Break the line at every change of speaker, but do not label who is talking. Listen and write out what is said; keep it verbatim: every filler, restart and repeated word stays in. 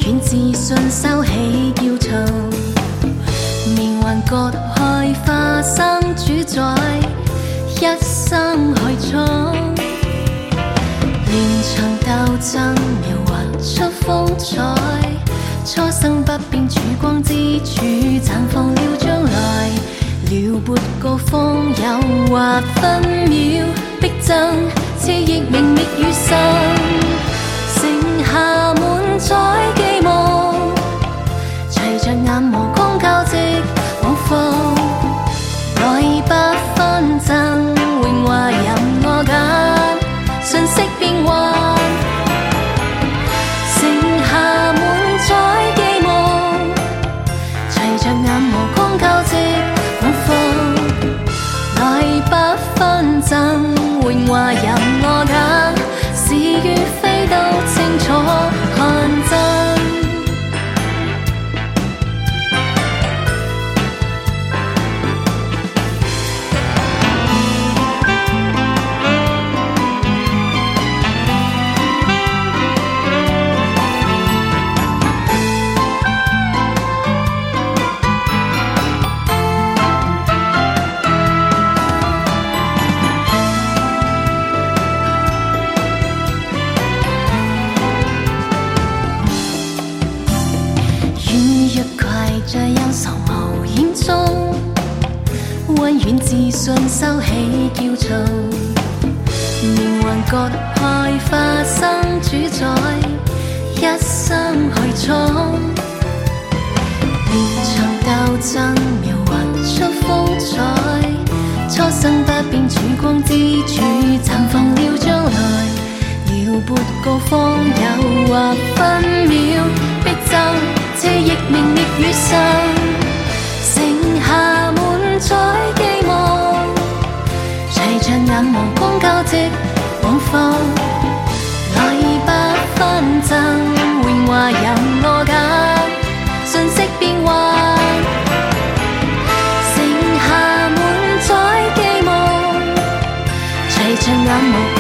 願自信收起驕躁，命運割開花生主宰，一生去闖。連場鬥爭描畫出風采，初生不變曙光之處，綻放了將來。撩撥高峰誘惑分秒逼爭，熾熱明滅與生，剩下滿載寄望，齊着眼眸光交織往放，來不分爭，榮華任我揀，瞬息變幻，剩下滿載寄望，齊着眼眸光交織往放，來不分爭，榮華任我揀，是與非都清楚看真。在憂愁無影中，溫軟自信收起驕躁，命運割開花生主宰，一生去闖。連場鬥爭描畫出風采，初生不變曙光之處，綻放了將來。撩撥高峰誘惑分秒逼爭，熾熱明滅與生，剩下滿載寄望，齊着眼眸光交織往放，來不分爭，榮華任我揀，瞬息變幻，剩下滿載寄望，齊着眼眸